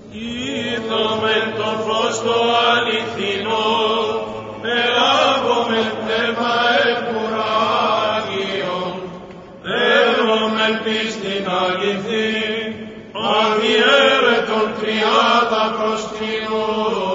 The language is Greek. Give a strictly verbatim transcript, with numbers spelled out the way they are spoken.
είδομεν το φως το αληθινό, ελάβομεν πνεύμα εμπουράγιον, δεύομεν πίστην αληθή, αδιέρετον τριάδα προσκυνούν.